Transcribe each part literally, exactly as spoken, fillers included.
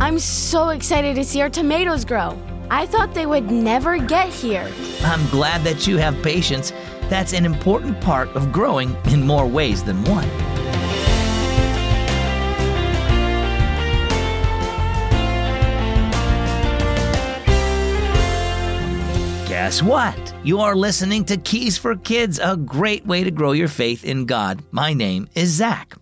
I'm so excited to see our tomatoes grow. I thought they would never get here. I'm glad that you have patience. That's an important part of growing in more ways than one. Guess what? You are listening to Keys for Kids, a great way to grow your faith in God. My name is Zach.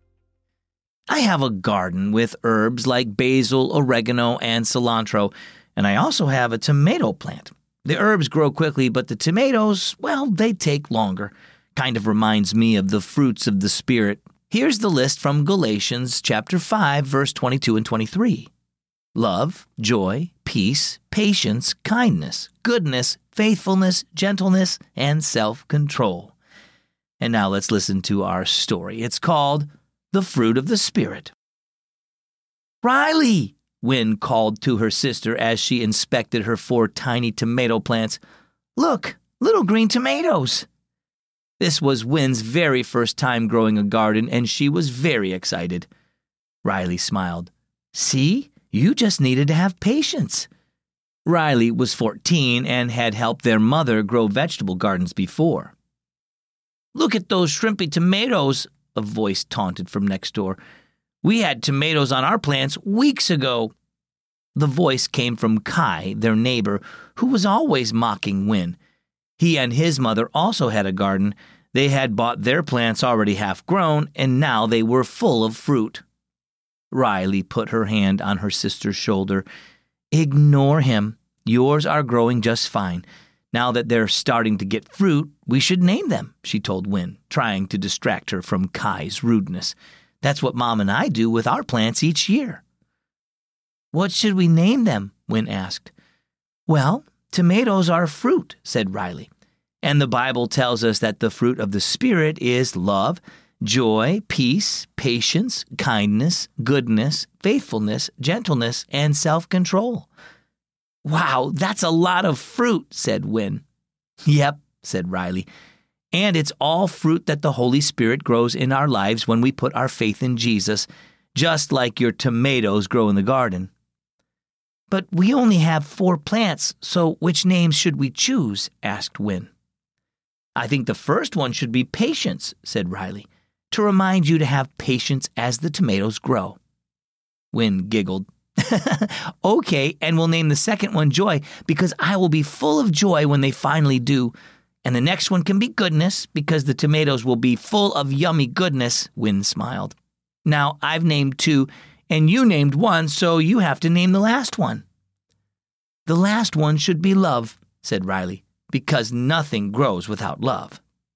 I have a garden with herbs like basil, oregano, and cilantro, and I also have a tomato plant. The herbs grow quickly, but the tomatoes, well, they take longer. Kind of reminds me of the fruits of the Spirit. Here's the list from Galatians chapter five, verse twenty-two and twenty-three. Love, joy, peace, patience, kindness, goodness, faithfulness, gentleness, and self-control. And now let's listen to our story. It's called The Fruit of the Spirit. Riley, Wynn called to her sister as she inspected her four tiny tomato plants. Look, little green tomatoes. This was Wynn's very first time growing a garden, and she was very excited. Riley smiled. See? You just needed to have patience. Riley was fourteen and had helped their mother grow vegetable gardens before. Look at those shrimpy tomatoes, a voice taunted from next door. We had tomatoes on our plants weeks ago. The voice came from Kai, their neighbor, who was always mocking Wynn. He and his mother also had a garden. They had bought their plants already half grown, and now they were full of fruit. Riley put her hand on her sister's shoulder. Ignore him. Yours are growing just fine. Now that they're starting to get fruit, we should name them, she told Wynn, trying to distract her from Kai's rudeness. That's what Mom and I do with our plants each year. What should we name them? Wynn asked. Well, tomatoes are fruit, said Riley. And the Bible tells us that the fruit of the Spirit is love, joy, peace, patience, kindness, goodness, faithfulness, gentleness, and self-control. Wow, that's a lot of fruit, said Wynn. Yep, said Riley. And it's all fruit that the Holy Spirit grows in our lives when we put our faith in Jesus, just like your tomatoes grow in the garden. But we only have four plants, so which names should we choose? Asked Wynn. I think the first one should be Patience, said Riley, to remind you to have patience as the tomatoes grow. Wynn giggled. Okay, and we'll name the second one Joy, because I will be full of joy when they finally do. And the next one can be Goodness, because the tomatoes will be full of yummy goodness, Wynn smiled. Now, I've named two, and you named one, so you have to name the last one. The last one should be Love, said Riley, because nothing grows without love.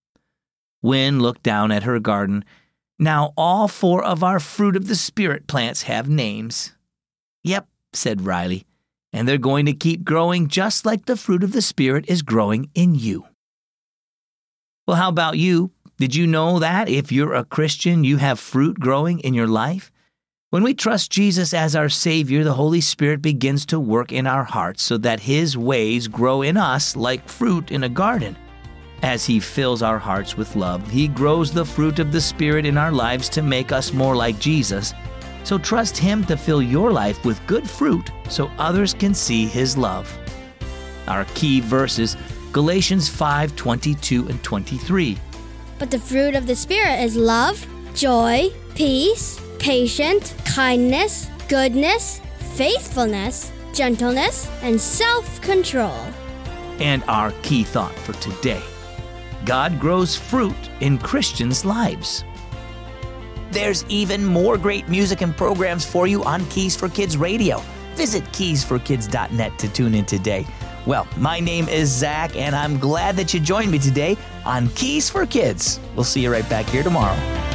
Wynn looked down at her garden. Now all four of our Fruit of the Spirit plants have names. Yep, said Riley, and they're going to keep growing just like the fruit of the Spirit is growing in you. Well, how about you? Did you know that if you're a Christian, you have fruit growing in your life? When we trust Jesus as our Savior, the Holy Spirit begins to work in our hearts so that His ways grow in us like fruit in a garden. As He fills our hearts with love, He grows the fruit of the Spirit in our lives to make us more like Jesus. So trust Him to fill your life with good fruit so others can see His love. Our key verses, Galatians five twenty-two and twenty-three. But the fruit of the Spirit is love, joy, peace, patience, kindness, goodness, faithfulness, gentleness, and self-control. And our key thought for today, God grows fruit in Christians' lives. There's even more great music and programs for you on Keys for Kids Radio. Visit keys for kids dot net to tune in today. Well, my name is Zach, and I'm glad that you joined me today on Keys for Kids. We'll see you right back here tomorrow.